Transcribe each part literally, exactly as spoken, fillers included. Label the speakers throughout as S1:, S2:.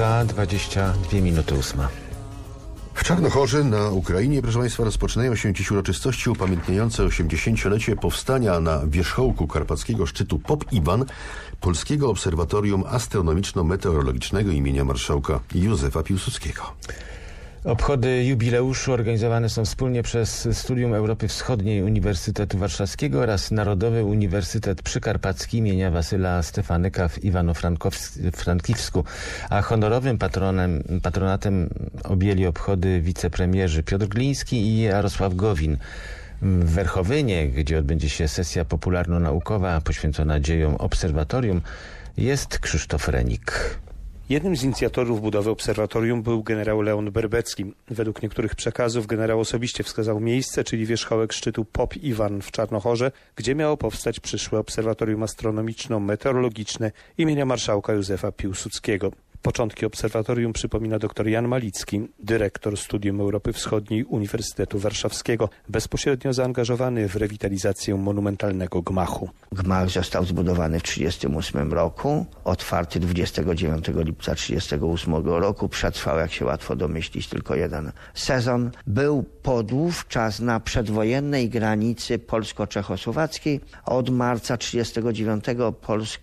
S1: Za dwadzieścia dwie minuty ósma.
S2: W Czarnochorze na Ukrainie, proszę Państwa, rozpoczynają się dziś uroczystości upamiętniające osiemdziesięciolecie powstania na wierzchołku karpackiego szczytu Pop Iwan Polskiego Obserwatorium Astronomiczno-Meteorologicznego imienia marszałka Józefa Piłsudskiego.
S1: Obchody jubileuszu organizowane są wspólnie przez Studium Europy Wschodniej Uniwersytetu Warszawskiego oraz Narodowy Uniwersytet Przykarpacki imienia Wasyla Stefanyka w Iwano-Frankiwsku, a honorowym patronem, patronatem objęli obchody wicepremierzy Piotr Gliński i Jarosław Gowin. W Werchowynie, gdzie odbędzie się sesja popularno-naukowa poświęcona dziejom obserwatorium, jest Krzysztof Renik.
S3: Jednym z inicjatorów budowy obserwatorium był generał Leon Berbecki. Według niektórych przekazów generał osobiście wskazał miejsce, czyli wierzchołek szczytu Pop Iwan w Czarnochorze, gdzie miało powstać przyszłe obserwatorium astronomiczno-meteorologiczne imienia marszałka Józefa Piłsudskiego. Początki obserwatorium przypomina dr Jan Malicki, dyrektor Studium Europy Wschodniej Uniwersytetu Warszawskiego, bezpośrednio zaangażowany w rewitalizację monumentalnego gmachu.
S4: Gmach został zbudowany w tysiąc dziewięćset trzydziestym ósmym roku, otwarty dwudziestego dziewiątego lipca tysiąc dziewięćset trzydziestego ósmego roku. Przetrwał, jak się łatwo domyślić, tylko jeden sezon. Był podówczas na przedwojennej granicy polsko-czechosłowackiej, a od marca tysiąc dziewięćset trzydziestego dziewiątego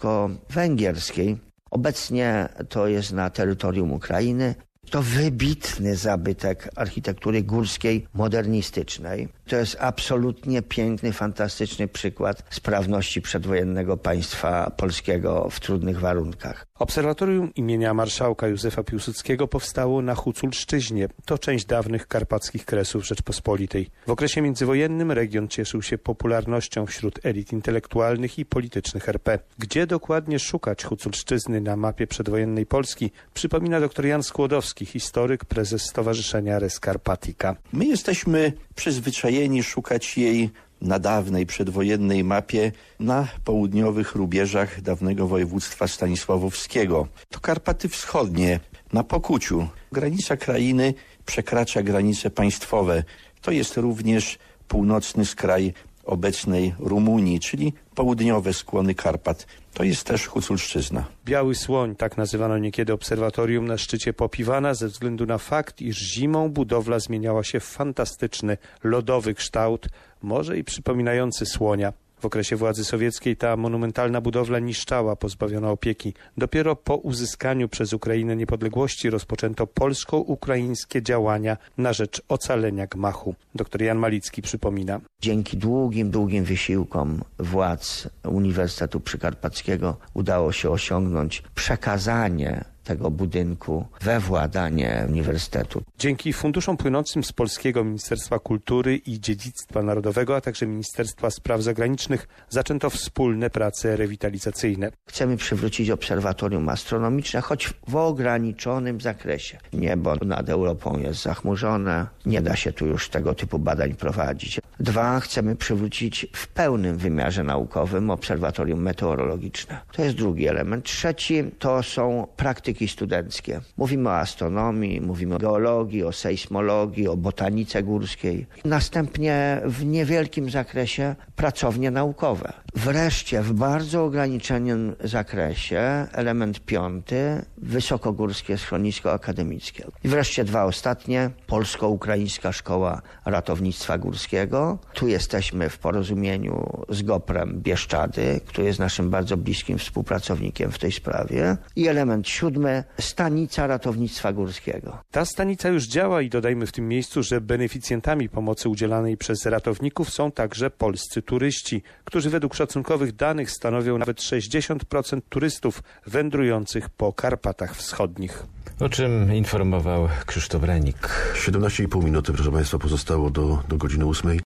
S4: polsko-węgierskiej. Obecnie to jest na terytorium Ukrainy. To wybitny zabytek architektury górskiej, modernistycznej. To jest absolutnie piękny, fantastyczny przykład sprawności przedwojennego państwa polskiego w trudnych warunkach.
S3: Obserwatorium imienia marszałka Józefa Piłsudskiego powstało na Huculszczyźnie. To część dawnych karpackich Kresów Rzeczpospolitej. W okresie międzywojennym region cieszył się popularnością wśród elit intelektualnych i politycznych er pe. Gdzie dokładnie szukać Huculszczyzny na mapie przedwojennej Polski, przypomina dr Jan Skłodowski, historyk, prezes Stowarzyszenia Res Carpatica.
S5: My jesteśmy przyzwyczajeni szukać jej na dawnej przedwojennej mapie na południowych rubieżach dawnego województwa stanisławowskiego. To Karpaty Wschodnie, na Pokuciu. Granica krainy przekracza granice państwowe. To jest również północny skraj obecnej Rumunii, czyli południowe skłony Karpat. To jest też Huculszczyzna.
S3: Biały Słoń, tak nazywano niekiedy obserwatorium na szczycie Pop Iwana, ze względu na fakt, iż zimą budowla zmieniała się w fantastyczny, lodowy kształt, może i przypominający słonia. W okresie władzy sowieckiej ta monumentalna budowla niszczała, pozbawiona opieki. Dopiero po uzyskaniu przez Ukrainę niepodległości rozpoczęto polsko-ukraińskie działania na rzecz ocalenia gmachu. Dr Jan Malicki przypomina.
S4: Dzięki długim, długim wysiłkom władz Uniwersytetu Przykarpackiego udało się osiągnąć przekazanie tego budynku we władanie Uniwersytetu.
S3: Dzięki funduszom płynącym z Polskiego Ministerstwa Kultury i Dziedzictwa Narodowego, a także Ministerstwa Spraw Zagranicznych zaczęto wspólne prace rewitalizacyjne.
S4: Chcemy przywrócić obserwatorium astronomiczne, choć w ograniczonym zakresie. Niebo nad Europą jest zachmurzone, nie da się tu już tego typu badań prowadzić. Dwa, chcemy przywrócić w pełnym wymiarze naukowym obserwatorium meteorologiczne. To jest drugi element. Trzeci to są praktyki studenckie. Mówimy o astronomii, mówimy o geologii, o sejsmologii, o botanice górskiej. Następnie w niewielkim zakresie pracownie naukowe. Wreszcie w bardzo ograniczonym zakresie element piąty, wysokogórskie schronisko akademickie. I wreszcie dwa ostatnie, Polsko-Ukraińska Szkoła Ratownictwa Górskiego. Tu jesteśmy w porozumieniu z Goprem Bieszczady, który jest naszym bardzo bliskim współpracownikiem w tej sprawie. I element siódmy, Stanica Ratownictwa Górskiego.
S3: Ta stanica już działa i dodajmy w tym miejscu, że beneficjentami pomocy udzielanej przez ratowników są także polscy turyści, którzy według szacunkowych danych stanowią nawet sześćdziesiąt procent turystów wędrujących po Karpatach Wschodnich.
S1: O czym informował Krzysztof Renik.
S2: siedemnaście i pół minuty, proszę Państwa, pozostało do, do godziny ósmej.